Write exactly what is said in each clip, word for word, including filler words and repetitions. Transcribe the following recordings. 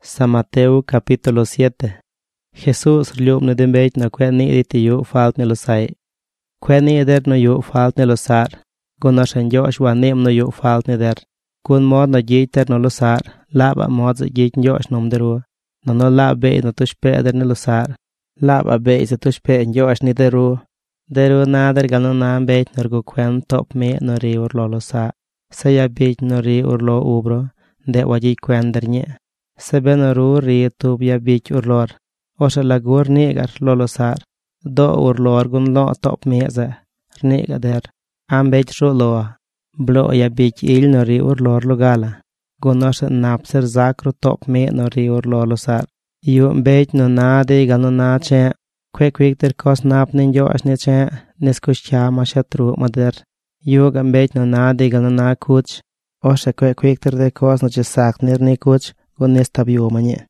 San Mateo capítulo siete. Jesús rliub ne den beit na kwen ni dit yu falt ne lo sai. Kwen ni der no yu falt ne lo sar. Gon na shen Josh wa nem no yu falt ne der. Gon mod na jiter no lo sar. Laba mod za jit Josh nom deru. No no la be no tush pe der ne lo sar. Laba be se tush pe Josh ni deru. Deru na der gal no na beit ner go kwen top me no ri ur lo lo sa. Sa ya beit no ri ur lo ubro. De wa jit kwen der nye. Sebe no ru ri tub ya beit ur lor. Osha lagur negar lolo sar. Do ur lor gun lo top meze. Rnega der. Am beit ro loa. Blo ya beit il no ri ur lor logala. Gun osha napser zakro top me no ri ur lolo sar. Yu beit no na de gal no na che. Kwe kwek der kos nap nin jo asne che. Neskush cha ma shatru mader. Yu gam beit no na de gal no na kuch. Osha kwe kwek der de kos no che sak nir ne kuch. Gun nes tabio manye.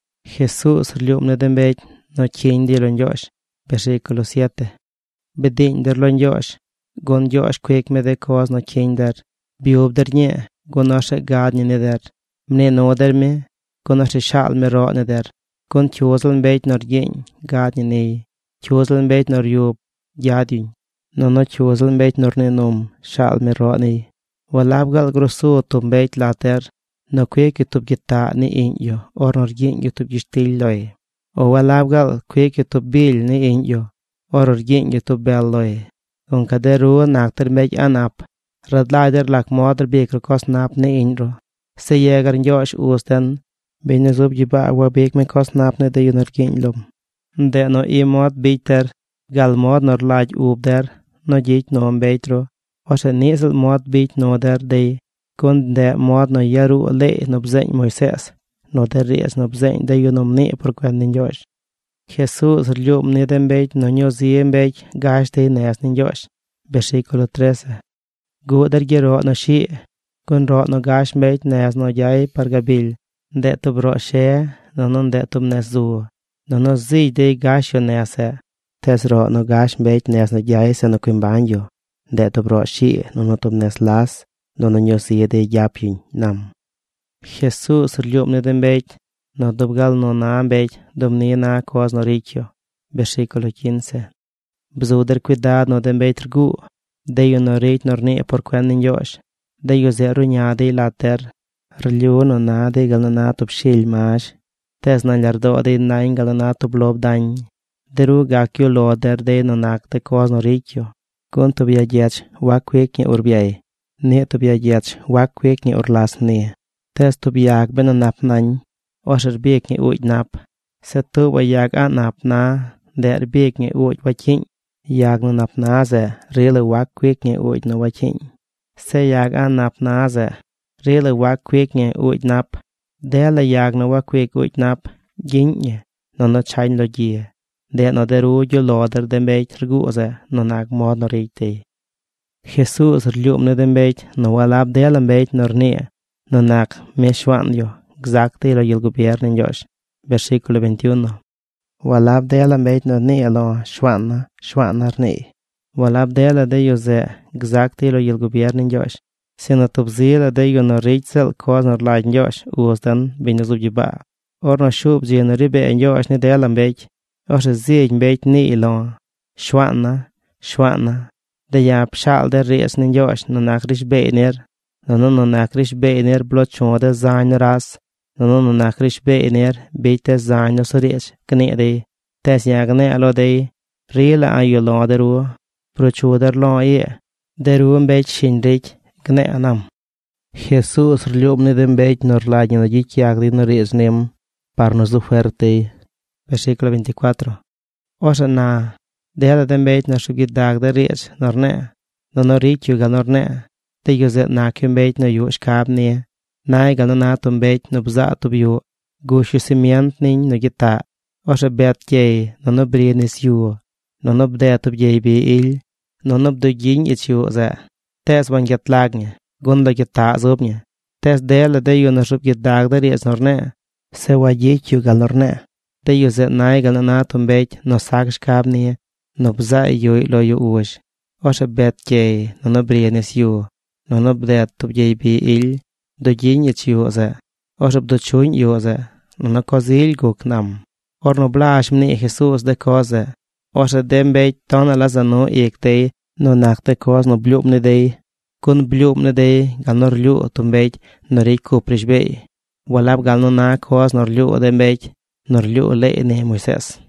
Jesús rliub ne den beit no chen di lon Josh. Versículo siete. Bedin der lon Josh. Gon Josh kwek me de kos no chen der. Biub der nye. Gon oshe gad nye ne der. Mne no der me. Gon oshe shal me ro ne der. Gon tjozlen beit nor jen. Gad nye ne. Tjozlen beit nor yub. Jadyn. No no tjozlen beit nor ne nom. Shal me ro ne. Walabgal grosso tum beit later. No kwek YouTube gita ni inyo, or nor yin YouTube gistil loe. O walabgal kwek YouTube bil ni inyo, or yin YouTube bel loe. On kaderu nakter mej anap, radlider lak moder beker kos nap ni inro. Se yegar Josh usten, benezub jiba wa bek me kos nap ne de yunor yin lum. De no i mod biter, gal mod nor laj ubder, no jit no beitro, o se nisel mod bit no der de. Kon de mod no yaru le no bzein Moises, no de ries no bzein de yunom ne por kwen nin Josh. Jesús rliub ne den beit no nyo zien beit gash de nes nin Josh. Versículo trece. Gu der gero no shi, kon ro no gash beit nes no jai par gabil, de tu bro she, no non de tu nes zu, no no zi de gash yo nese, tes ro no gash beit nes no jai se no kwimbanyo, de tu bro shi, no no tu nes las, no no nyo siye de yapin nam. Jesús rliub ne den beit, no dubgal no na beit, dumni na kos no rikyo. Versículo quince. Bzuder cuidado no den beit rgu, de yo no rit nor ne por kwen nin Josh, de yo zeru nya de later, rliu no na de gal no na tub shil mash, tes na lardo de nain gal no na tub lob dañ, deru gakyo loder de no nak de kos no rikyo, kun tub ya jech wakwek nye urbiay. Ne to bia jets wak kwek ni urlas ne. Tes to biak ben nap nan. Osher biek ni uj nap. Se to wa yak a nap na. Der biek ni uj wakin. Yak no nap na ze. Rele wak kwek ni uj no wakin. Se yak a nap na ze. Rele wak kwek ni uj nap. Dele yak no wak kwek uj nap. Gin ni. No no chain lo jie. De no deru jo loder den beit rgu ze. No nak mod no reite. Jesús rliub ne den beit no walab delan beit nor ne, no nak me shwan yo, exacte lo yel gobierno Josh. Versículo veintiuno. Walab delan beit nor ne lo shwan, shwan ar ne. Walab dela de yo ze, exacte lo yel gobierno Josh. Se no tubzila de yo no ritzel kos nor laj Josh, uostan binezub jiba. Or no shub zi no ribe en Josh ne delan beit, or se zi beit ne lo, shwan, shwan. De ja pshal der ries nin Josh no nakrish beiner, no no no nakrish beiner blot chode zain ras, no no no nakrish beiner beite zain no sorish, kne de, tes yagne alo de, rila ayo lo deru, pro choder lo ye, deru mbeit shinrik, kne anam. Jesús rliub ne den beit nor lagin no jik yagdi no ries nem, par nos du fuerte. Versículo veinticuatro. Osa na, Dela den beit na shugit dag de ries nor ne. No no rikyu gal nor ne. Te yo zet na kyun beit no yu shkab ne. Nai gal no natum beit no bza tub yu. Gushu simient nin no gita. Osha bet jay no no brinis yu. No no bde tub jay bi il. No no bdu jing it yu ze. Tes wan get lagne. Gun lo gita zubne. Tes dela de yu no shugit dag de ries nor ne. Se wa jikyu gal nor ne. Te yo zet nai gal no natum beit no sak shkab ne. No bza yu lo yu uj. Osha bet jay no no brinis yu. No no bde tub jay bi il. Do jing it yu ze. Osha bdu chun yu ze. no na cozil guk nam. Or no blash mni Jesus de koze. Or se dem beit tona lazano iekte no nakte koz no blubne dei. Kun blubne dei gal nor liu tum beit no riku prishbei. Walab gal no na koz nor liu dem beit nor liu le ne Moises.